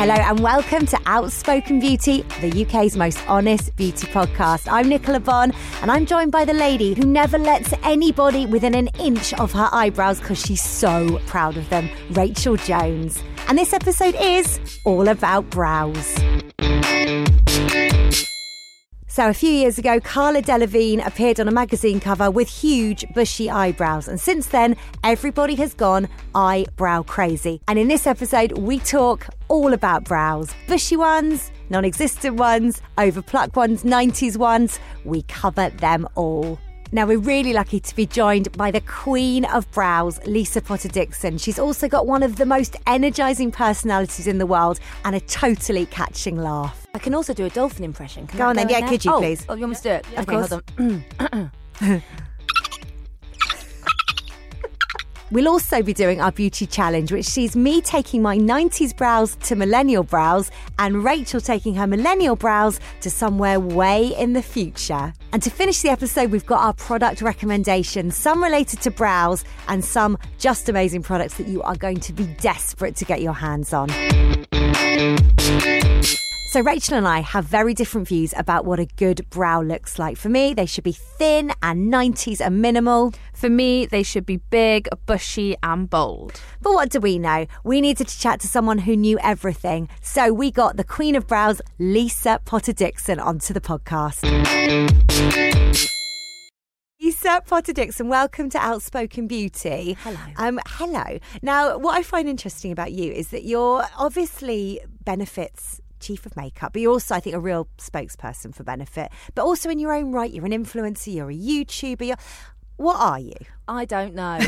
Hello and welcome to Outspoken Beauty, the UK's most honest beauty podcast. I'm Nicola Bonn and I'm joined by the lady who never lets anybody within an inch of her eyebrows because she's so proud of them, Rachel Jones. And this episode is all about brows. So a few years ago, Cara Delevingne appeared on a magazine cover with huge, bushy eyebrows. And since then, everybody has gone eyebrow crazy. And in this episode, we talk all about brows. Bushy ones, non-existent ones, overplucked ones, 90s ones. We cover them all. Now, we're really lucky to be joined by the queen of brows, Lisa Potter-Dixon. She's also got one of the most energising personalities in the world and a totally catching laugh. I can also do a dolphin impression. Can Go on then, now? could you please? Oh, you want me to do it? Yeah, okay, of hold on. We'll also be doing our beauty challenge, which sees me taking my 90s brows to millennial brows and Rachel taking her millennial brows to somewhere way in the future. And to finish the episode, we've got our product recommendations, some related to brows and some just amazing products that you are going to be desperate to get your hands on. So Rachel and I have very different views about what a good brow looks like. For me, they should be thin and 90s and minimal. For me, they should be big, bushy and bold. But what do we know? We needed to chat to someone who knew everything. So we got the queen of brows, Lisa Potter-Dixon, onto the podcast. Lisa Potter-Dixon, welcome to Outspoken Beauty. Hello. Hello. Now, what I find interesting about you is that you're obviously Benefit's chief of makeup, but you're also, I think, a real spokesperson for Benefit. But also in your own right, you're an influencer, you're a YouTuber. What are you? I don't know.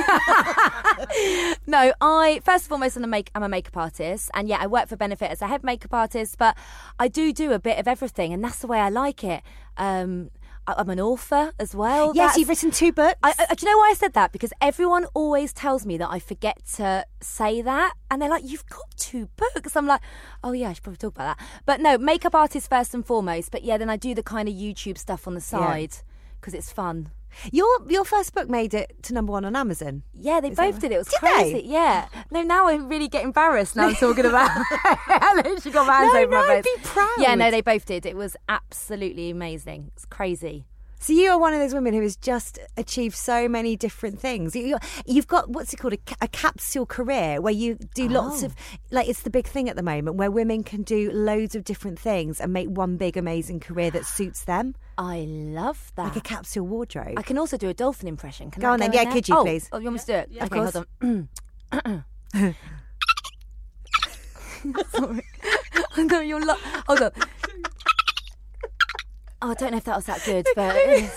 No, first and foremost, I'm a makeup artist. And yeah, I work for Benefit as a head makeup artist, but I do a bit of everything. And that's the way I like it. I'm an author as well. Yes, you've written 2 books. Do you know why I said that? Because everyone always tells me that I forget to say that. And they're like, you've got 2 books. I'm like, oh yeah, I should probably talk about that. But no, makeup artist first and foremost. But yeah, then I do the kind of YouTube stuff on the side because it's fun. Your first book made it to #1 on Amazon. Yeah, they both did. It was Did crazy. they? Yeah. No, now I really get embarrassed now I'm talking about I literally got my hands over my face. Be proud. Yeah, no, they both did. It was absolutely amazing. It's crazy. So you are one of those women who has just achieved so many different things. You've got, what's it called, a capsule career where you do lots of, like, it's the big thing at the moment where women can do loads of different things and make one big amazing career that suits them. I love that. Like a capsule wardrobe. I can also do a dolphin impression. Can Go I on then. in Yeah, there? could you please? Oh, you want me to do it? Yeah, okay, of hold on. Sorry. No, you're hold on. Oh, I don't know if that was that good, but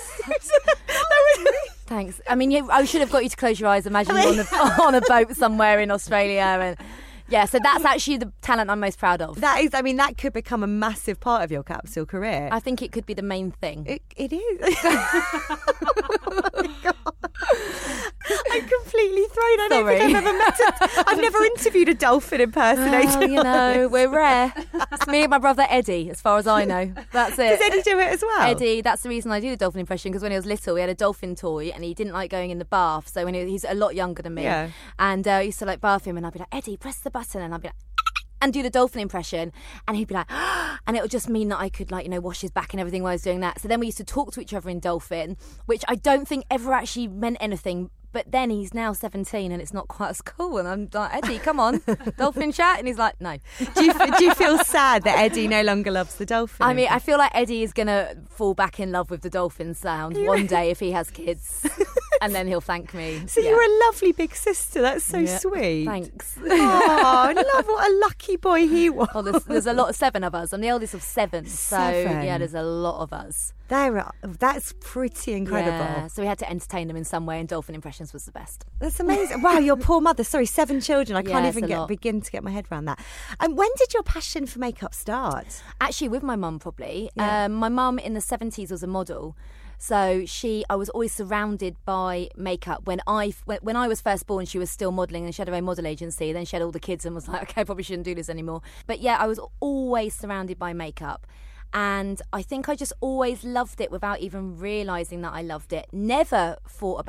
thanks. I mean, I should have got you to close your eyes. Imagine you on a boat somewhere in Australia, and yeah. So that's actually the talent I'm most proud of. That is, I mean, that could become a massive part of your capsule career. I think it could be the main thing. It is. Oh my God. I'm completely thrown. I don't think I've ever I've never interviewed a dolphin impersonator. You know, we're rare. It's me and my brother Eddie, as far as I know. That's it. Does Eddie do it as well? Eddie, that's the reason I do the dolphin impression, because when he was little, we had a dolphin toy and he didn't like going in the bath. So when he's a lot younger than me. Yeah. And I used to like bath him and I'd be like, Eddie, press the button. And I'd be like, and do the dolphin impression, and he'd be like, and it would just mean that I could, like, you know, wash his back and everything while I was doing that. So then we used to talk to each other in dolphin, which I don't think ever actually meant anything. But then he's now 17 and it's not quite as cool. And I'm like, Eddie, come on, dolphin chat. And he's like, no. Do you feel sad that Eddie no longer loves the dolphin? I mean, I feel like Eddie is going to fall back in love with the dolphin sound one day if he has kids. And then he'll thank me. So you're a lovely big sister. That's so sweet. Thanks. Oh, love, what a lucky boy he was. Well, there's a lot of 7 of us. I'm the eldest of 7. So, yeah, there's a lot of us. That's pretty incredible. Yeah, so we had to entertain them in some way, and dolphin impressions was the best. That's amazing. Wow, your poor mother. Sorry, 7 children. I can't even begin to get my head around that. And when did your passion for makeup start? Actually, with my mum, probably. Yeah. My mum in the 70s was a model. So I was always surrounded by makeup. When I was first born, she was still modelling, and she had her own model agency. Then she had all the kids and was like, okay, I probably shouldn't do this anymore. But yeah, I was always surrounded by makeup. And I think I just always loved it without even realising that I loved it. Never thought about it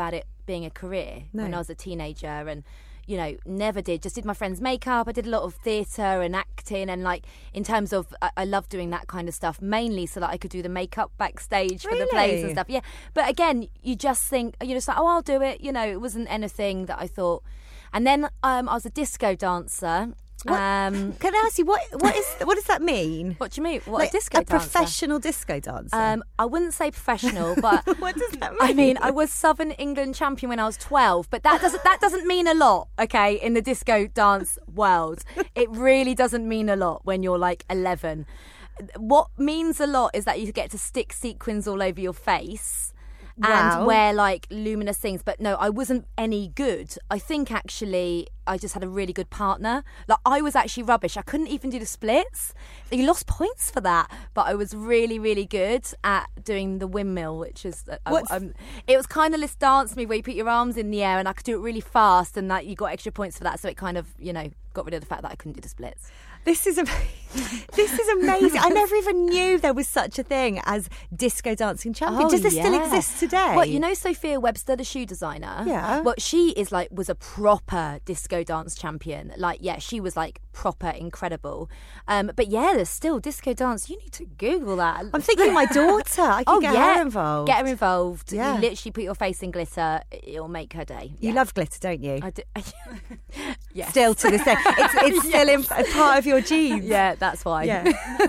being a career when I was a teenager, and never did. Just did my friend's makeup. I did a lot of theatre and acting, and like in terms of, I love doing that kind of stuff mainly so that I could do the makeup backstage for the plays and stuff. Yeah, but again, you just think it's like, oh, I'll do it. It wasn't anything that I thought. And then I was a disco dancer. Can I ask you what does that mean? What do you mean? What, a disco dancer? Professional disco dancer? I wouldn't say professional, but what does that mean? I mean, I was Southern England champion when I was 12, but that doesn't mean a lot, okay? In the disco dance world, it really doesn't mean a lot when you're like 11. What means a lot is that you get to stick sequins all over your face. Wow. And wear like luminous things. But no, I wasn't any good. I think actually I just had a really good partner. Like, I was actually rubbish. I couldn't even do the splits. You lost points for that. But I was really, really good at doing the windmill, which is it was kind of this dance move where you put your arms in the air, and I could do it really fast, and that you got extra points for that. So it kind of got rid of the fact that I couldn't do the splits. This is amazing. I never even knew there was such a thing as disco dancing champion. Does this still exist today? Well, Sophia Webster, the shoe designer? Yeah. Well, she was a proper disco dance champion. Like, yeah, she was like proper incredible. But yeah, there's still disco dance. You need to Google that. I'm thinking my daughter. I can get her involved. Get her involved. Yeah. You literally put your face in glitter. It'll make her day. You love glitter, don't you? I do. Yes. Still to this day. It's still a part of your genes. Yeah, that's why. Yeah.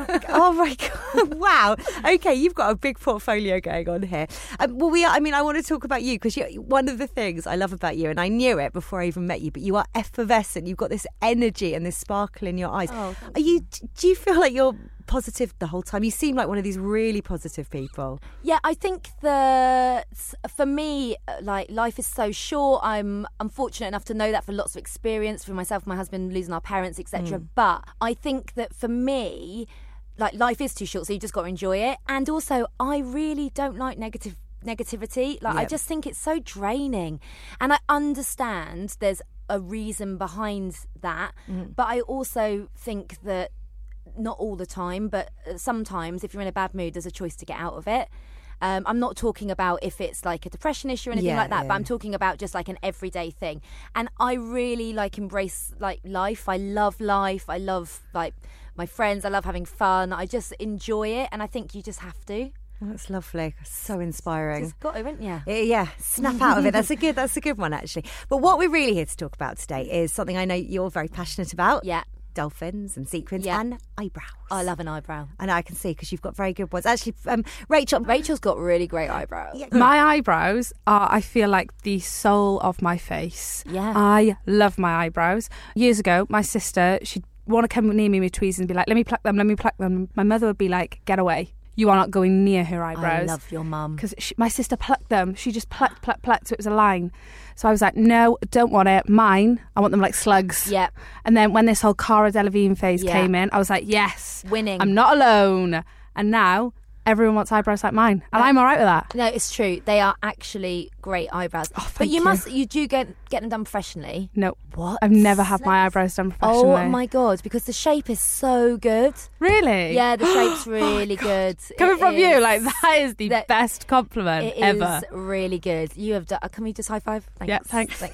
Oh my God. Wow. Okay, you've got a big portfolio going on here. I want to talk about you because one of the things I love about you, and I knew it before I even met you, but you are effervescent. You've got this energy and this sparkle in your eyes. Oh, do you feel like you're positive the whole time? You seem like one of these really positive people. Yeah, I think that for me, like, life is so short. I'm fortunate enough to know that for lots of experience, for myself and my husband losing our parents, etc. But I think that for me, like, life is too short, so you just got to enjoy it. And also, I really don't like negativity. Like, I just think it's so draining. And I understand there's a reason behind that, but I also think that not all the time, but sometimes if you're in a bad mood, there's a choice to get out of it. I'm not talking about if it's like a depression issue or anything like that, but I'm talking about just like an everyday thing. And I really like embrace like life. I love life. I love like my friends. I love having fun. I just enjoy it, and I think you just have to. Oh, that's lovely. So inspiring. Just got to, haven't you? Yeah, snap out of it. That's a good one, actually. But what we're really here to talk about today is something I know you're very passionate about. Yeah. Dolphins and sequins and eyebrows. I love an eyebrow. And I can see because you've got very good ones. Actually, Rachel's got really great eyebrows. Yeah. My eyebrows are, I feel like, the soul of my face. Yeah. I love my eyebrows. Years ago, my sister, she'd want to come near me with tweezers and be like, let me pluck them. My mother would be like, get away. You are not going near her eyebrows. I love your mum. Because my sister plucked them. She just plucked, so it was a line. So I was like, no, don't want it. Mine, I want them like slugs. Yep. And then when this whole Cara Delevingne phase came in, I was like, yes. Winning. I'm not alone. And now everyone wants eyebrows like mine. And I'm all right with that. No, it's true. They are actually great eyebrows. Oh, but you do get them done professionally. No. What? I've never had my eyebrows done professionally. Oh my God, because the shape is so good. Really? Yeah, the shape's really good. Coming from you, like, that is the best compliment ever. It is really good. You have done. Can we just high five? Thanks. Yeah,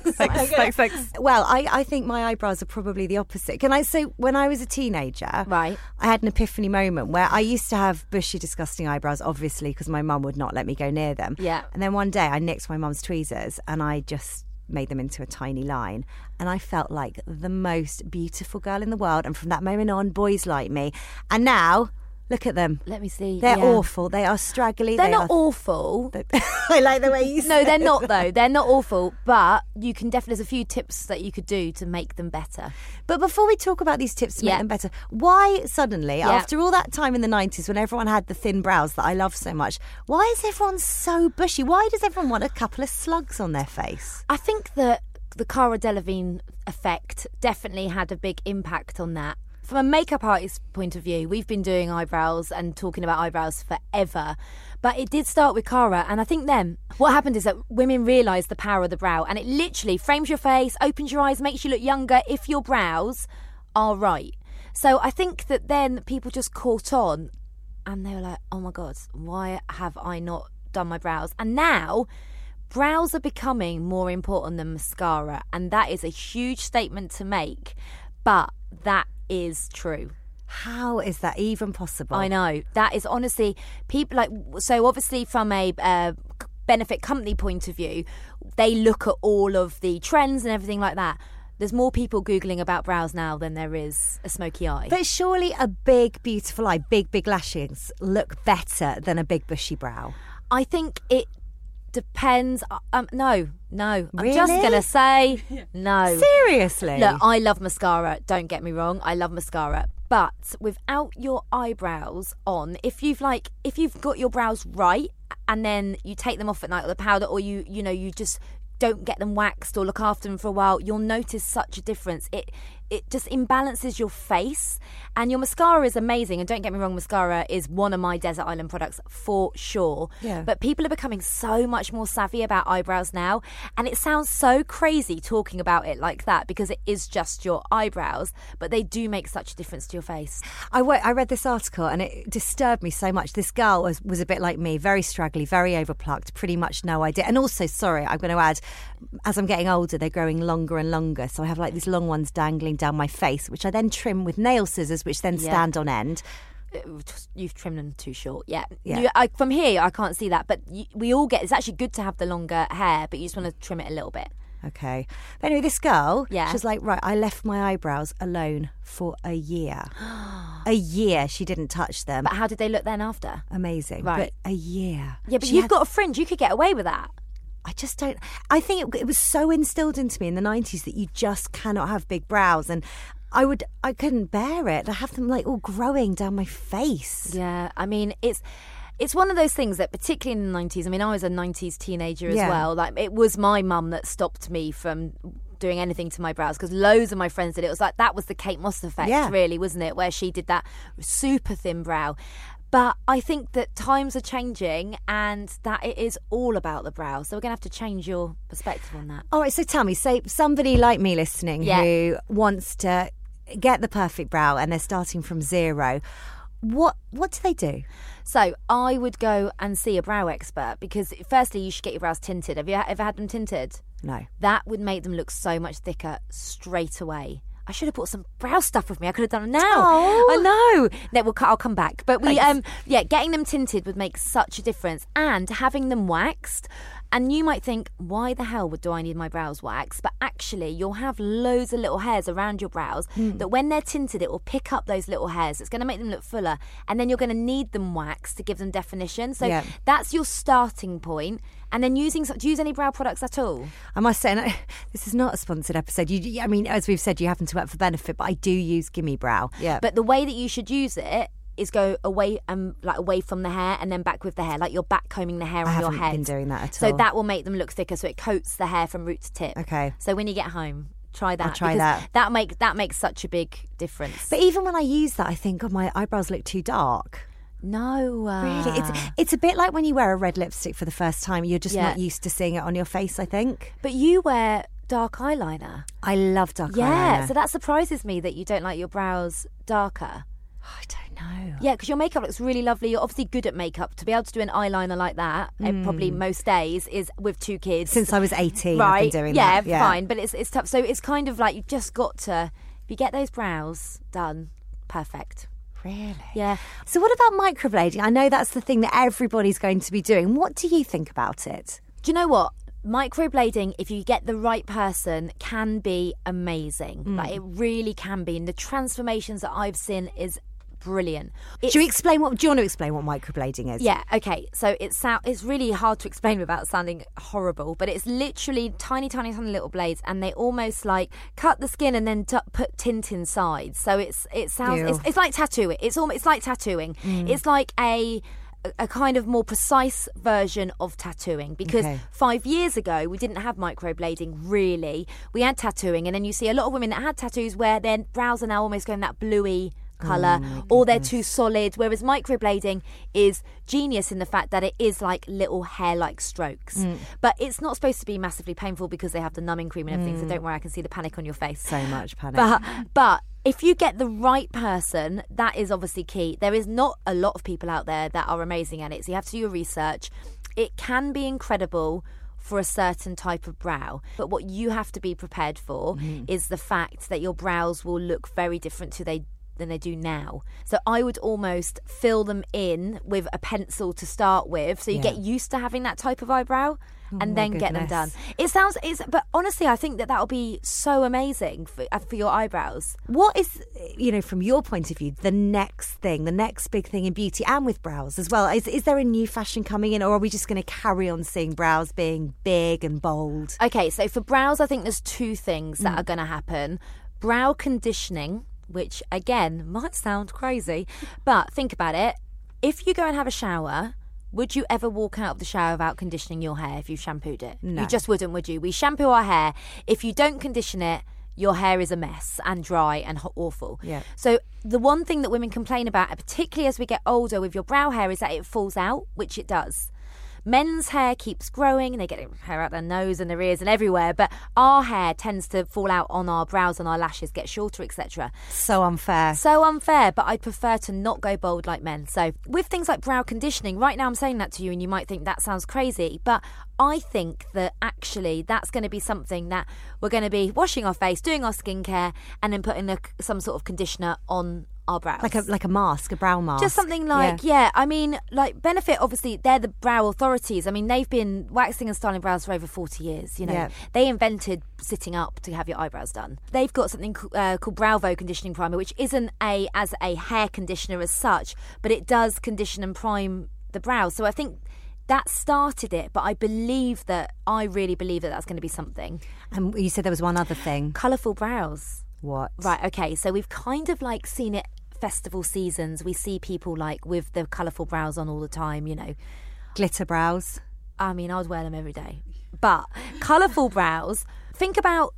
thanks. Well, I think my eyebrows are probably the opposite. Can I say, when I was a teenager, right, I had an epiphany moment where I used to have bushy, disgusting eyebrows, obviously, because my mum would not let me go near them. Yeah. And then one day I nicked my mum's tweezers and I just made them into a tiny line, and I felt like the most beautiful girl in the world. And from that moment on, boys like me. And now, look at them. Let me see. They're awful. They are straggly. They're not awful. I like the way you say. No, they're not, though. They're not awful. But you can definitely, there's a few tips that you could do to make them better. But before we talk about these tips to make them better, why suddenly, after all that time in the 90s when everyone had the thin brows that I love so much, why is everyone so bushy? Why does everyone want a couple of slugs on their face? I think that the Cara Delevingne effect definitely had a big impact on that. From a makeup artist's point of view, we've been doing eyebrows and talking about eyebrows forever. But it did start with Cara, and I think then what happened is that women realised the power of the brow, and it literally frames your face, opens your eyes, makes you look younger if your brows are right. So I think that then people just caught on, and they were like, oh my God, why have I not done my brows? And now brows are becoming more important than mascara, and that is a huge statement to make, but that is true. How is that even possible? I know. That is honestly, people like, so obviously from a benefit company point of view, they look at all of the trends and everything like that. There's more people Googling about brows now than there is a smoky eye. But surely a big, beautiful eye, big lashes look better than a big, bushy brow. I think it depends. No. I'm Really? just going to say no. Seriously? Look, I love mascara. Don't get me wrong. I love mascara. But without your eyebrows on, if you've got your brows right and then you take them off at night with the powder, or you just don't get them waxed or look after them for a while, you'll notice such a difference. It just imbalances your face. And your mascara is amazing, and don't get me wrong, mascara is one of my Desert Island products for sure. Yeah. But people are becoming so much more savvy about eyebrows now, and it sounds so crazy talking about it like that because it is just your eyebrows, but they do make such a difference to your face. I read this article and it disturbed me so much. This girl was a bit like me, very straggly, very overplucked, pretty much no idea. And also, sorry, I'm going to add, as I'm getting older, they're growing longer and longer. So I have like these long ones dangling down my face, which I then trim with nail scissors, which then stand on end. You've trimmed them too short. Yeah. Yeah. From here, I can't see that. But we all get, it's actually good to have the longer hair, but you just want to trim it a little bit. Okay. But anyway, this girl, Yeah. she's like, right, I left my eyebrows alone for a year. A year she didn't touch them. But how did they look then after? Amazing. Right. But a year. Yeah, but She you've had- got a fringe. You could get away with that. I just don't. I think it was so instilled into me in the 90s that you just cannot have big brows, and I couldn't bear it. I have them like all growing down my face. Yeah, I mean, it's one of those things that, particularly in the 90s, I mean, I was a 90s teenager as Yeah. well. Like, it was my mum that stopped me from doing anything to my brows because loads of my friends did it. It was like, that was the Kate Moss effect, Yeah. really, wasn't it? Where she did that super thin brow. But I think that times are changing and that it is all about the brow. So we're going to have to change your perspective on that. All right, so tell me, say somebody like me listening Yeah. who wants to get the perfect brow and they're starting from zero. What do they do? So I would go and see a brow expert because firstly, you should get your brows tinted. Have you ever had them tinted? No. That would make them look so much thicker straight away. I should have brought some brow stuff with me. I could have done it now. Oh. I know. No, I'll come back. But getting them tinted would make such a difference, and having them waxed. And you might think, why the hell do I need my brows waxed? But actually, you'll have loads of little hairs around your brows that when they're tinted, it will pick up those little hairs. It's going to make them look fuller. And then you're going to need them waxed to give them definition. So Yeah. that's your starting point. And then do you use any brow products at all? I must say, and this is not a sponsored episode. I mean, as we've said, you happen to work for Benefit, but I do use Gimme Brow. Yeah. But the way that you should use it is go away away from the hair and then back with the hair, like you're back combing the hair I on your haven't head. been doing that at So all. that will make them look thicker, so it coats the hair from root to tip. Okay. So when you get home, try that. I'll try because that. That makes such a big difference. But even when I use that, I think, oh, my eyebrows look too dark. no, Really? It's a bit like when you wear a red lipstick for the first time. You're just not used to seeing it on your face, I think. But you wear dark eyeliner. I love dark Yeah, eyeliner. so that surprises me that you don't like your brows darker. I don't know. Yeah, because your makeup looks really lovely. You're obviously good at makeup. To be able to do an eyeliner like that, probably most days, is with 2 kids. Since I was 18, right? I've been doing yeah, that. fine. But it's tough. So it's kind of like you've just got to, if you get those brows done, perfect. Really? Yeah. So what about microblading? I know that's the thing that everybody's going to be doing. What do you think about it? Do you know what? Microblading, if you get the right person, can be amazing. Like, it really can be. And the transformations that I've seen is brilliant. Do you want to explain what microblading is? Yeah, okay. So it's really hard to explain without sounding horrible, but it's literally tiny little blades, and they almost like cut the skin and then put tint inside. So it's like tattooing. It's like tattooing. It's like a kind of more precise version of tattooing, because 5 years ago we didn't have microblading really. We had tattooing, and then you see a lot of women that had tattoos where their brows are now almost going that bluey colour, or they're too solid, whereas microblading is genius in the fact that it is like little hair-like strokes. But it's not supposed to be massively painful because they have the numbing cream and everything, so don't worry, I can see the panic on your face. So much panic. But if you get the right person, that is obviously key. There is not a lot of people out there that are amazing at it, so you have to do your research. It can be incredible for a certain type of brow. But what you have to be prepared for is the fact that your brows will look very different than they do now. So I would almost fill them in with a pencil to start with, so you get used to having that type of eyebrow. And then get them done. But honestly, I think that'll be so amazing for your eyebrows. What is, from your point of view, the next big thing in beauty and with brows as well? Is there a new fashion coming in, or are we just going to carry on seeing brows being big and bold? Okay, so for brows, I think there's two things that are going to happen. Brow conditioning, which again might sound crazy, but think about it. If you go and have a shower, would you ever walk out of the shower without conditioning your hair if you shampooed it? No. You just wouldn't, would you? We shampoo our hair. If you don't condition it, your hair is a mess and dry and awful. Yeah. So the one thing that women complain about, particularly as we get older with your brow hair, is that it falls out, which it does. Men's hair keeps growing and they get hair out their nose and their ears and everywhere, but our hair tends to fall out on our brows and our lashes, get shorter, etc. So unfair. So unfair, but I prefer to not go bold like men. So with things like brow conditioning, right now I'm saying that to you and you might think that sounds crazy, but I think that actually that's going to be something that we're going to be washing our face, doing our skincare, and then putting some sort of conditioner on our brows. Like a mask, a brow mask. Just something like, I mean, like Benefit, obviously, they're the brow authorities. I mean, they've been waxing and styling brows for over 40 years, They invented sitting up to have your eyebrows done. They've got something called Bravo Conditioning Primer, which isn't as a hair conditioner as such, but it does condition and prime the brows. So I think that started it, but I really believe that that's going to be something. And you said there was one other thing. Colourful brows. What? Right, okay, so we've kind of like seen it festival seasons. We see people like with the colourful brows on all the time, Glitter brows. I mean, I would wear them every day. But colourful brows, think about,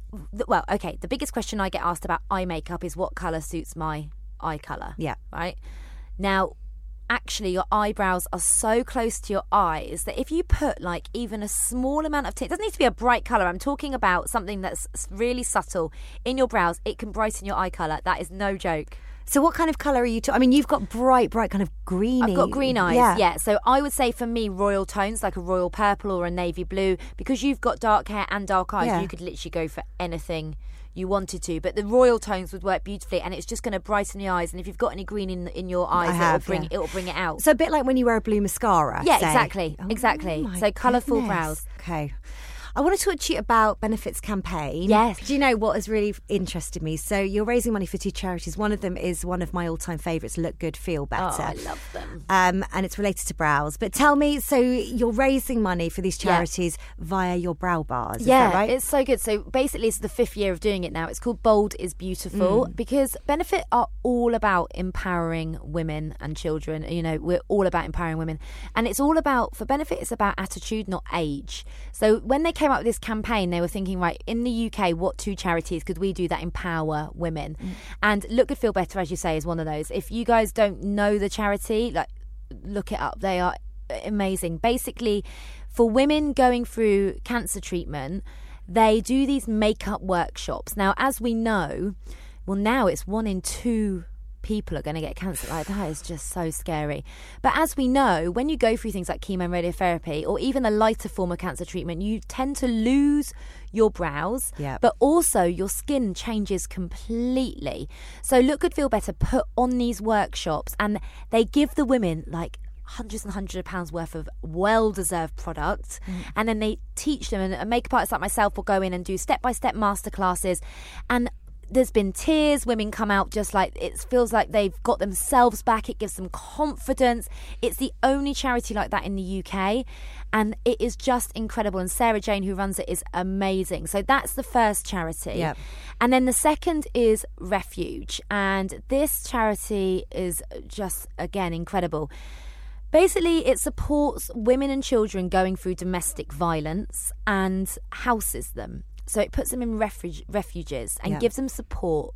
the biggest question I get asked about eye makeup is what colour suits my eye colour. Yeah. Right? Now, actually your eyebrows are so close to your eyes that if you put like even a small amount of tint, it doesn't need to be a bright colour, I'm talking about something that's really subtle in your brows, it can brighten your eye colour. That is no joke. So what kind of colour are you I mean, you've got bright kind of greeny. I've got green eyes, yeah. So I would say for me, royal tones, like a royal purple or a navy blue, because you've got dark hair and dark eyes, you could literally go for anything you wanted to, but the royal tones would work beautifully, and it's just going to brighten the eyes. And if you've got any green in your eyes, it will bring it out. So a bit like when you wear a blue mascara. Yeah, say. exactly. So colourful brows. Okay. I want to talk to you about Benefit's campaign. Yes. Do you know what has really interested me? So you're raising money for two charities. One of them is one of my all-time favourites, Look Good, Feel Better. Oh, I love them. And it's related to brows. But tell me, so you're raising money for these charities via your brow bars, is that right? It's so good. So basically it's the 5th year of doing it now. It's called Bold is Beautiful because Benefit are all about empowering women and children. We're all about empowering women. And it's all about, for Benefit, it's about attitude, not age. So when they came up with this campaign, they were thinking, right, in the UK, what two charities could we do that empower women? And Look Good, Feel Better, as you say, is one of those. If you guys don't know the charity, look it up. They are amazing. Basically, for women going through cancer treatment, they do these makeup workshops. Now, as we know, now it's 1 in 2 people are going to get cancer. Like, that is just so scary. But as we know, when you go through things like chemo and radiotherapy or even a lighter form of cancer treatment, you tend to lose your brows, but also your skin changes completely. So Look Good, Feel Better put on these workshops, and they give the women like hundreds and hundreds of pounds worth of well-deserved product, and then they teach them, and a makeup artist like myself will go in and do step-by-step masterclasses, and there's been tears. Women come out just like, it feels like they've got themselves back. It gives them confidence. It's the only charity like that in the UK, and it is just incredible. And Sarah Jane, who runs it, is amazing. So that's the first charity. Yep. And then the second is Refuge, and this charity is just, again, incredible. Basically, it supports women and children going through domestic violence and houses them. So it puts them in refuges and gives them support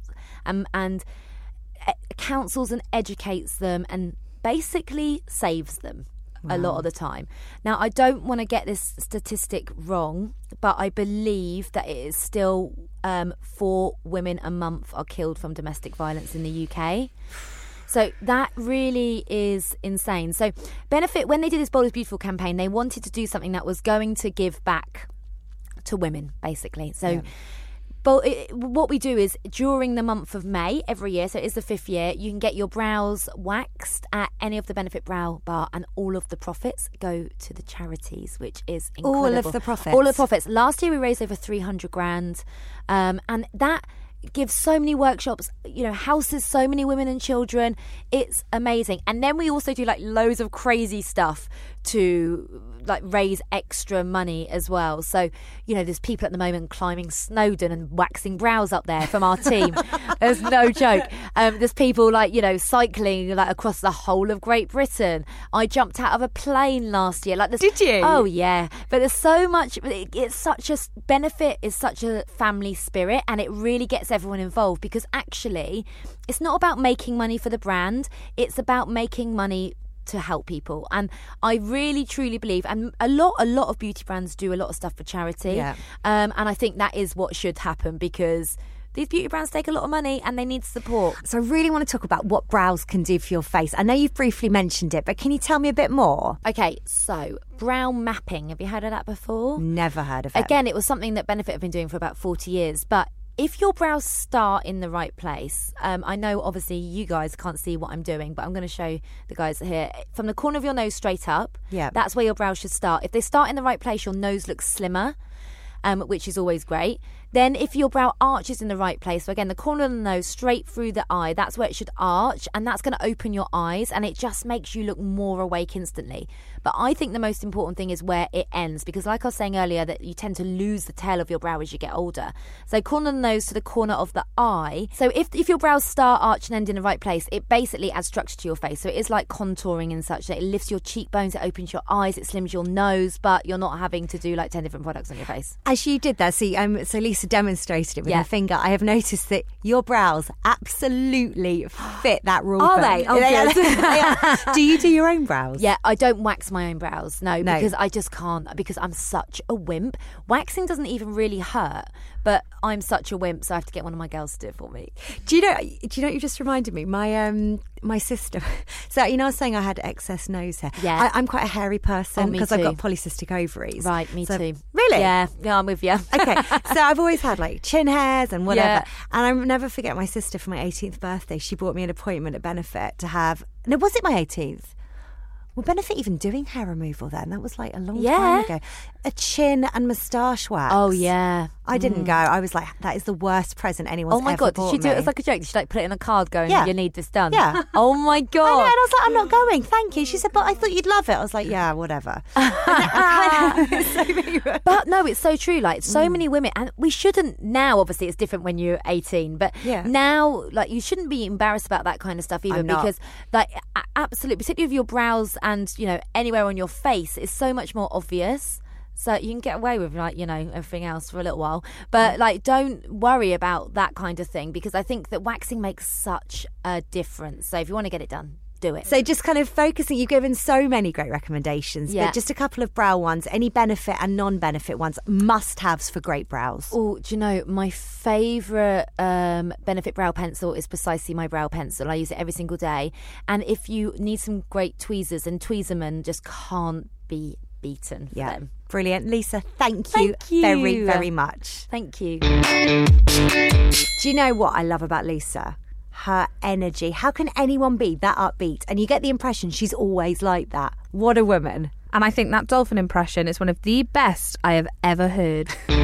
and counsels and educates them and basically saves them a lot of the time. Now, I don't want to get this statistic wrong, but I believe that it is still 4 women a month are killed from domestic violence in the UK. So that really is insane. So Benefit, when they did this Bold is Beautiful campaign, they wanted to do something that was going to give back to women, basically. So but what we do is during the month of May every year, so it's the 5th year, you can get your brows waxed at any of the Benefit Brow Bar, and all of the profits go to the charities, which is incredible. All of the profits? All of the profits. Last year we raised over 300 grand, and that gives so many workshops, houses so many women and children. It's amazing. And then we also do like loads of crazy stuff to like raise extra money as well. So, there's people at the moment climbing Snowdon and waxing brows up there from our team. There's no joke. There's people like, cycling like across the whole of Great Britain. I jumped out of a plane last year. Did you? Oh yeah. But there's so much, it's such a Benefit is such a family spirit, and it really gets everyone involved, because actually it's not about making money for the brand, it's about making money to help people. And I really truly believe, and a lot of beauty brands do a lot of stuff for charity, and I think that is what should happen, because these beauty brands take a lot of money and they need support. So I really want to talk about what brows can do for your face. I know you've briefly mentioned it, but can you tell me a bit more? Okay, so brow mapping, have you heard of that before? Never heard of it. Again, it was something that Benefit have been doing for about 40 years, but if your brows start in the right place, I know obviously you guys can't see what I'm doing, but I'm going to show the guys here. From the corner of your nose straight up, that's where your brows should start. If they start in the right place, your nose looks slimmer, which is always great. Then if your brow arches in the right place, so again, the corner of the nose straight through the eye, that's where it should arch, and that's going to open your eyes, and it just makes you look more awake instantly. But I think the most important thing is where it ends, because like I was saying earlier, that you tend to lose the tail of your brow as you get older. So corner of the nose to the corner of the eye. So if your brows start, arch and end in the right place, it basically adds structure to your face. So it is like contouring and such. It lifts your cheekbones, it opens your eyes, it slims your nose, but you're not having to do like 10 different products on your face. As you did that, see, so Lisa demonstrated it with her finger. I have noticed that your brows absolutely fit that rule. Are they? Oh, good. Do you do your own brows? Yeah, I don't wax my own brows. No, because I just can't, because I'm such a wimp. Waxing doesn't even really hurt, but I'm such a wimp, so I have to get one of my girls to do it for me. Do you know what you just reminded me? My sister. So, I was saying I had excess nose hair. Yeah. I'm quite a hairy person because I've got polycystic ovaries. Right, me too. Really? Yeah, I'm with you. Okay, so I've always had like chin hairs and whatever. Yeah. And I'll never forget my sister for my 18th birthday. She bought me an appointment at Benefit to have, no, was it my 18th? Were Benefit even doing hair removal then? That was like a long time ago. A chin and moustache wax. Oh, yeah. I didn't go. I was like, that is the worst present anyone's ever bought me. Oh, my God. Did she do it as like a joke? Did she like put it in a card going, you need this done? Yeah. Oh, my God. I know, and I was like, I'm not going. Thank you. She said, but I thought you'd love it. I was like, yeah, whatever. But no, it's so true. Like, so many women, and we shouldn't now, obviously, it's different when you're 18, but now, like, you shouldn't be embarrassed about that kind of stuff either, because, like, absolutely, particularly with your brows and, anywhere on your face, is so much more obvious. So you can get away with, like, everything else for a little while. But, like, don't worry about that kind of thing, because I think that waxing makes such a difference. So if you want to get it done, do it. So just kind of focusing, you've given so many great recommendations, but just a couple of brow ones, any benefit and non-benefit ones, must-haves for great brows. Oh, do you know, my favourite benefit brow pencil is precisely my brow pencil. I use it every single day. And if you need some great tweezers, and Tweezerman just can't be beaten for them. Brilliant. Lisa, thank you very, very much. Thank you. Do you know what I love about Lisa? Her energy. How can anyone be that upbeat? And you get the impression she's always like that. What a woman. And I think that dolphin impression is one of the best I have ever heard.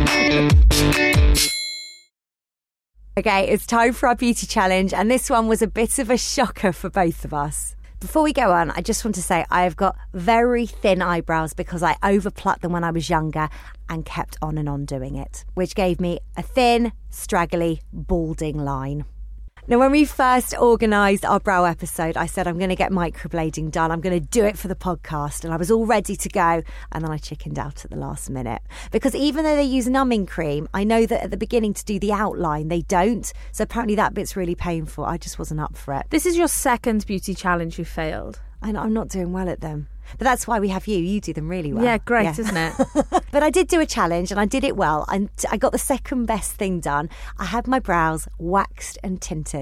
Okay, it's time for our beauty challenge, and this one was a bit of a shocker for both of us. Before we go on, I just want to say I've got very thin eyebrows because I overplucked them when I was younger and kept on and on doing it, which gave me a thin, straggly, balding line. Now, when we first organised our brow episode, I said I'm going to get microblading done. I'm going to do it for the podcast. And I was all ready to go. And then I chickened out at the last minute. Because even though they use numbing cream, I know that at the beginning to do the outline, they don't. So apparently that bit's really painful. I just wasn't up for it. This is your second beauty challenge you failed. I'm not doing well at them. But that's why we have you. You do them really well. Yeah, great, isn't it? But I did do a challenge and I did it well. And I got the second best thing done. I had my brows waxed and tinted.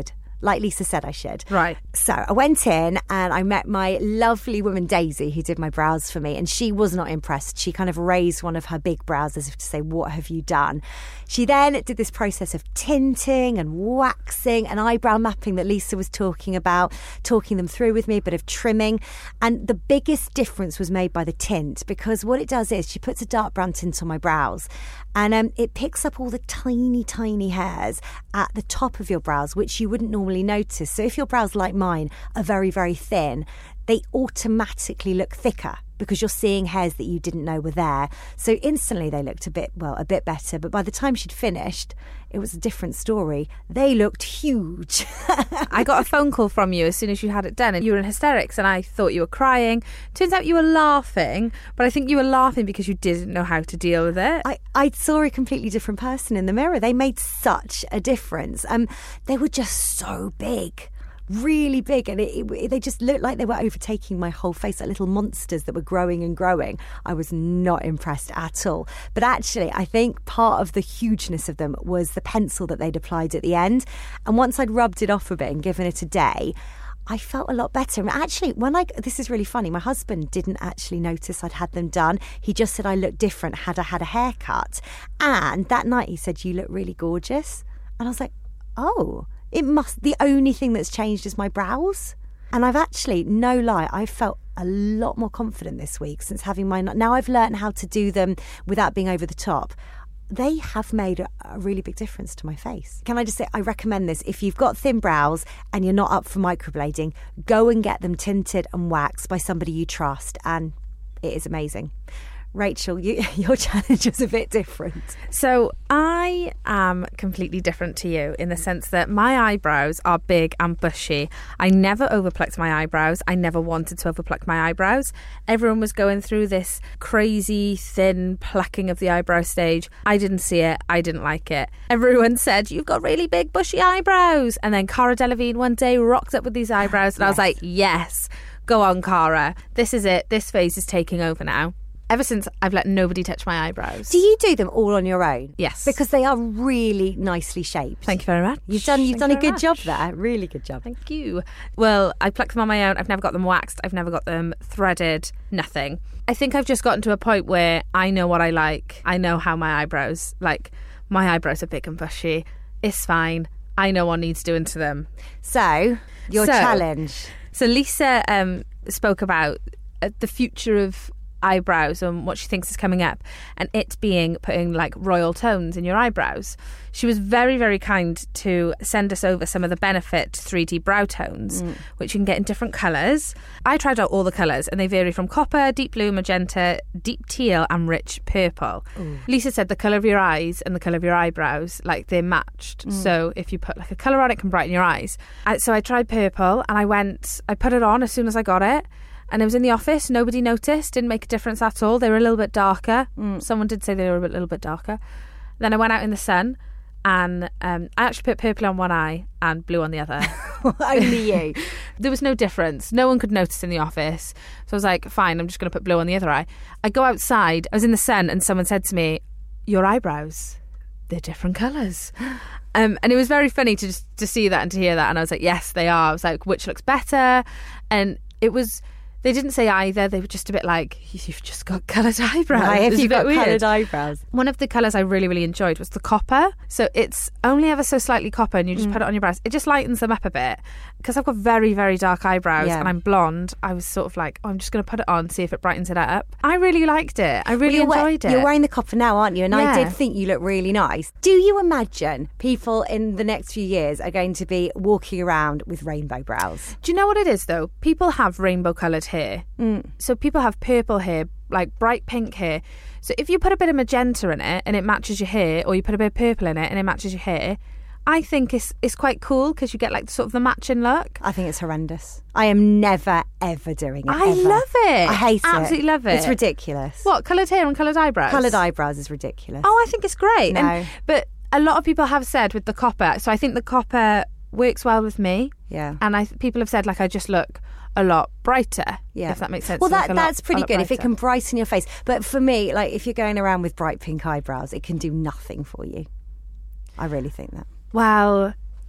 like Lisa said I should. Right. So I went in and I met my lovely woman Daisy, who did my brows for me, and she was not impressed. She kind of raised one of her big brows as if to say, what have you done? She then did this process of tinting and waxing and eyebrow mapping that Lisa was talking about, talking them through with me, a bit of trimming. And the biggest difference was made by the tint, because what it does is she puts a dark brown tint on my brows and it picks up all the tiny, tiny hairs at the top of your brows, which you wouldn't normally notice. So if your brows, like mine, are very, very thin, they automatically look thicker because you're seeing hairs that you didn't know were there. So instantly they looked a bit better. But by the time she'd finished, it was a different story. They looked huge. I got a phone call from you as soon as you had it done and you were in hysterics and I thought you were crying. Turns out you were laughing, but I think you were laughing because you didn't know how to deal with it. I saw a completely different person in the mirror. They made such a difference. They were just so big. Really big, and they just looked like they were overtaking my whole face, like little monsters that were growing and growing. I was not impressed at all. But actually, I think part of the hugeness of them was the pencil that they'd applied at the end. And once I'd rubbed it off a bit and given it a day, I felt a lot better. And actually, this is really funny, my husband didn't actually notice I'd had them done. He just said I looked different had I had a haircut. And that night he said, you look really gorgeous. And I was like, oh, the only thing that's changed is my brows. And I've actually, no lie, I felt a lot more confident this week since having mine. Now I've learned how to do them without being over the top. They have made a really big difference to my face. Can I just say, I recommend this. If you've got thin brows and you're not up for microblading, go and get them tinted and waxed by somebody you trust. And it is amazing. Rachel, your challenge is a bit different. So I am completely different to you in the sense that my eyebrows are big and bushy. I never overplucked my eyebrows. I never wanted to overpluck my eyebrows. Everyone was going through this crazy thin plucking of the eyebrow stage. I didn't see it. I didn't like it. Everyone said, you've got really big bushy eyebrows. And then Cara Delevingne one day rocked up with these eyebrows. And yes. I was like, yes, go on, Cara. This is it. This phase is taking over now. Ever since, I've let nobody touch my eyebrows. Do you do them all on your own? Yes. Because they are really nicely shaped. Thank you very much. You've done a good job there. Really good job. Thank you. Well, I pluck them on my own. I've never got them waxed. I've never got them threaded. Nothing. I think I've just gotten to a point where I know what I like. I know how my eyebrows, my eyebrows are big and bushy. It's fine. I know what needs doing to them. So, your challenge. So Lisa spoke about the future of eyebrows and what she thinks is coming up, and it being putting like royal tones in your eyebrows. She was very, very kind to send us over some of the Benefit 3D brow tones, which you can get in different colours. I tried out all the colours and they vary from copper, deep blue, magenta, deep teal and rich purple. Ooh. Lisa said the colour of your eyes and the colour of your eyebrows, they're matched. So if you put a colour on, it can brighten your eyes. So I tried purple and I put it on as soon as I got it. And it was in the office. Nobody noticed. Didn't make a difference at all. They were a little bit darker. Someone did say they were a little bit darker. Then I went out in the sun and I actually put purple on one eye and blue on the other. Only you. There was no difference. No one could notice in the office. So I was like, fine, I'm just going to put blue on the other eye. I go outside. I was in the sun and someone said to me, your eyebrows, they're different colours. And it was very funny to see that and to hear that. And I was like, yes, they are. I was like, which looks better? And it was... They didn't say either. They were just a bit like, you've just got coloured eyebrows. Why have you got coloured eyebrows? One of the colours I really, really enjoyed was the copper. So it's only ever so slightly copper and you just put it on your brows. It just lightens them up a bit. Because I've got very, very dark eyebrows and I'm blonde, I was sort of like, I'm just going to put it on, see if it brightens it up. I really liked it. I really enjoyed it. You're wearing the copper now, aren't you? And I did think you look really nice. Do you imagine people in the next few years are going to be walking around with rainbow brows? Do you know what it is, though? People have rainbow coloured hair. So people have purple hair, like bright pink hair. So if you put a bit of magenta in it and it matches your hair, or you put a bit of purple in it and it matches your hair, I think it's quite cool because you get like sort of the matching look. I think it's horrendous. I am never, ever doing it. I love it. I hate it. Absolutely love it. It's ridiculous. What, coloured hair and coloured eyebrows? Coloured eyebrows is ridiculous. Oh, I think it's great. No. But a lot of people have said with the copper, so I think the copper works well with me. Yeah. And people have said I just look a lot brighter, if that makes sense. Well, that's pretty good if it can brighten your face. But for me, if you're going around with bright pink eyebrows, it can do nothing for you. I really think that. Well,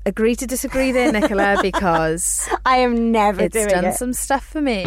agree to disagree there, Nicola, because I am never doing it. It's done some stuff for me.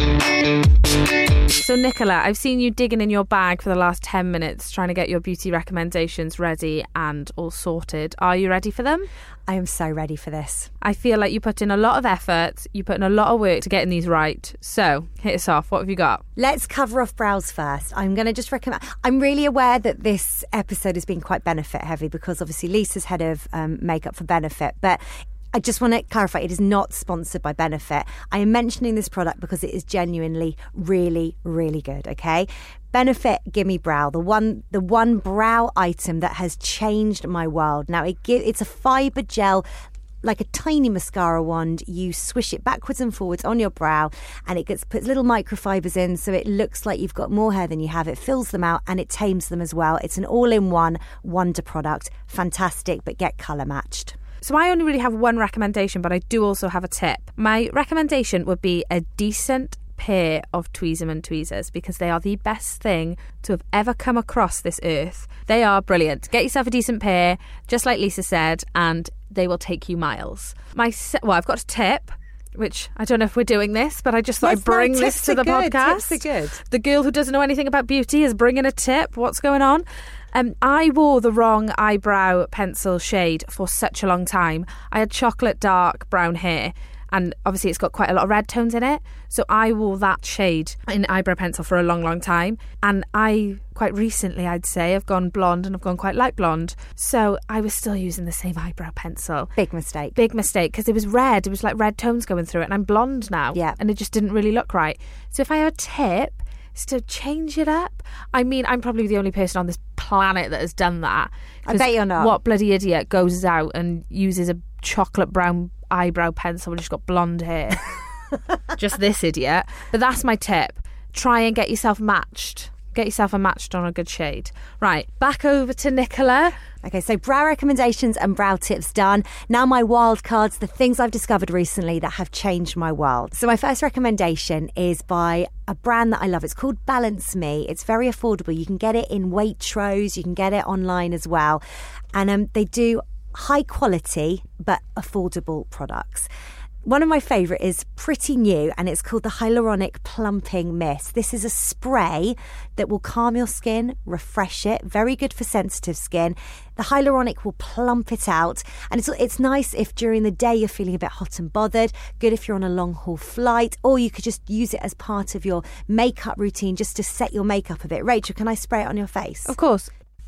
So, Nicola, I've seen you digging in your bag for the last 10 minutes trying to get your beauty recommendations ready and all sorted. Are you ready for them? I am so ready for this. I feel like you put in a lot of effort, you put in a lot of work to getting these right. So, hit us off. What have you got? Let's cover off brows first. I'm going to just recommend... I'm really aware that this episode has been quite benefit heavy because obviously Lisa's head of makeup for Benefit, but I just want to clarify, it is not sponsored by Benefit. I am mentioning this product because it is genuinely really, really good, okay? Benefit Gimme Brow, the one brow item that has changed my world. Now, it's a fibre gel, like a tiny mascara wand. You swish it backwards and forwards on your brow and it puts little microfibers in so it looks like you've got more hair than you have. It fills them out and it tames them as well. It's an all-in-one wonder product. Fantastic, but get colour matched. So I only really have one recommendation, but I do also have a tip. My recommendation would be a decent pair of Tweezerman tweezers because they are the best thing to have ever come across this earth. They are brilliant. Get yourself a decent pair, just like Lisa said, and they will take you miles. I've got a tip, which I don't know if we're doing this, but I just thought I'd bring this to the podcast. Tips are good. The girl who doesn't know anything about beauty is bringing a tip. What's going on? I wore the wrong eyebrow pencil shade for such a long time. I had chocolate dark brown hair and obviously it's got quite a lot of red tones in it. So I wore that shade in eyebrow pencil for a long, long time. And I, quite recently, I'd say, have gone blonde and I've gone quite light blonde. So I was still using the same eyebrow pencil. Big mistake. Big mistake, because it was red. It was like red tones going through it and I'm blonde now. Yeah. And it just didn't really look right. So if I have a tip... to change it up. I mean, I'm probably the only person on this planet that has done that. I bet you're not. What bloody idiot goes out and uses a chocolate brown eyebrow pencil when she's got blonde hair? Just this idiot. But that's my tip. Try and get yourself matched. Get yourself a matched on a good shade. Right, back over to Nicola. Okay, so brow recommendations and brow tips done. Now my wild cards, the things I've discovered recently that have changed my world. So my first recommendation is by a brand that I love. It's called Balance Me. It's very affordable. You can get it in Waitrose. You can get it online as well. And they do high quality but affordable products. One of my favourite is pretty new and it's called the Hyaluronic Plumping Mist. This is a spray that will calm your skin, refresh it, very good for sensitive skin. The hyaluronic will plump it out and it's nice if during the day you're feeling a bit hot and bothered, good if you're on a long haul flight, or you could just use it as part of your makeup routine just to set your makeup a bit. Rachel, can I spray it on your face? Of course.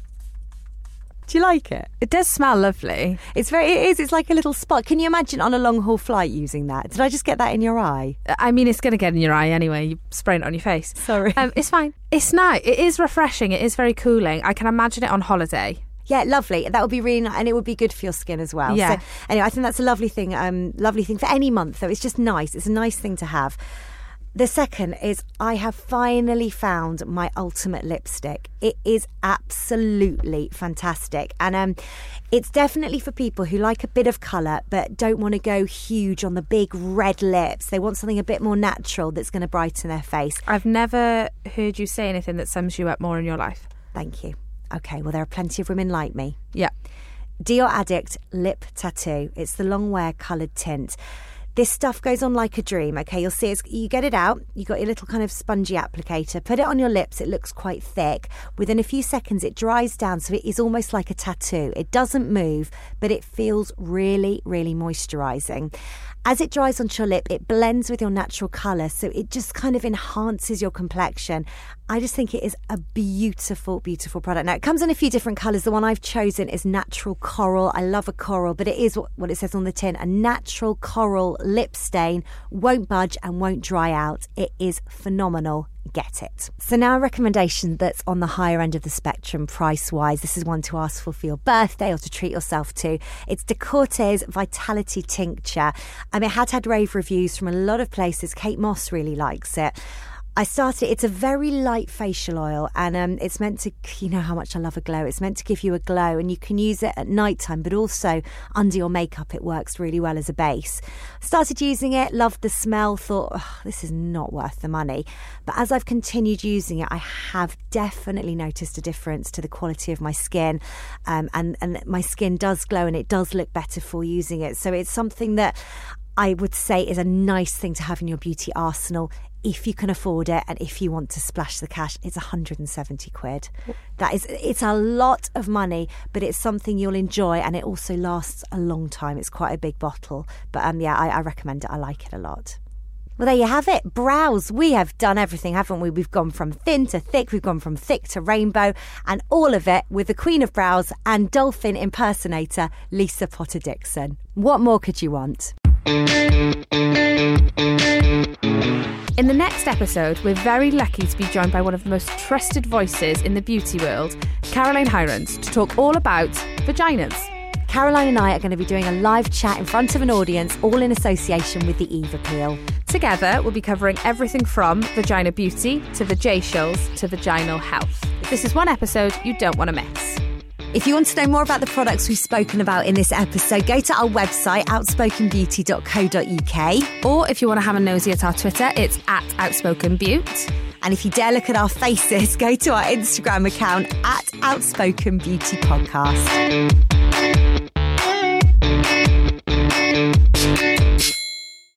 Do you like it? It does smell lovely. It is. It's like a little spot. Can you imagine on a long haul flight using that? Did I just get that in your eye? I mean, it's going to get in your eye anyway. You spraying it on your face. Sorry. It's fine. It's nice. It is refreshing. It is very cooling. I can imagine it on holiday. Yeah, lovely. That would be really nice, and it would be good for your skin as well. Yeah. So, anyway, I think that's a lovely thing. Lovely thing for any month, though. It's just nice. It's a nice thing to have. The second is I have finally found my ultimate lipstick. It is absolutely fantastic. And it's definitely for people who like a bit of colour but don't want to go huge on the big red lips. They want something a bit more natural that's going to brighten their face. I've never heard you say anything that sums you up more in your life. Thank you. Okay, well, there are plenty of women like me. Yeah. Dior Addict Lip Tattoo. It's the long wear coloured tint. This stuff goes on like a dream, okay? You'll see you get it out, you got your little kind of spongy applicator, put it on your lips, it looks quite thick. Within a few seconds, it dries down, so it is almost like a tattoo. It doesn't move, but it feels really, really moisturising. As it dries onto your lip, it blends with your natural colour, so it just kind of enhances your complexion. I just think it is a beautiful, beautiful product. Now, it comes in a few different colours. The one I've chosen is Natural Coral. I love a coral, but it is what it says on the tin, a natural coral lip stain, won't budge and won't dry out. It is phenomenal. Get it. So now a recommendation that's on the higher end of the spectrum price-wise. This is one to ask for your birthday or to treat yourself to. It's De Corte's Vitality Tincture. It had rave reviews from a lot of places. Kate Moss really likes it. I started, it's a very light facial oil, and it's meant to, you know how much I love a glow. It's meant to give you a glow, and you can use it at night time, but also under your makeup. It works really well as a base. Started using it, loved the smell, thought, oh, this is not worth the money. But as I've continued using it, I have definitely noticed a difference to the quality of my skin, and my skin does glow and it does look better for using it. So it's something that I would say is a nice thing to have in your beauty arsenal if you can afford it, and if you want to splash the cash. It's 170 quid. It's a lot of money, but it's something you'll enjoy, and it also lasts a long time. It's quite a big bottle, but I recommend it. I like it a lot. Well, there you have it. Brows. We have done everything, haven't we? We've gone from thin to thick. We've gone from thick to rainbow, and all of it with the Queen of Brows and dolphin impersonator, Lisa Potter-Dixon. What more could you want? In the next episode, we're very lucky to be joined by one of the most trusted voices in the beauty world, Caroline Hirons, to talk all about vaginas. Caroline and I are going to be doing a live chat in front of an audience, all in association with the Eve Appeal. Together, we'll be covering everything from vagina beauty to vajacials to vaginal health. This is one episode you don't want to miss. If you want to know more about the products we've spoken about in this episode, go to our website, outspokenbeauty.co.uk. Or if you want to have a nosy at our Twitter, it's @outspokenbeaut. And if you dare look at our faces, go to our Instagram account @outspokenbeautypodcast.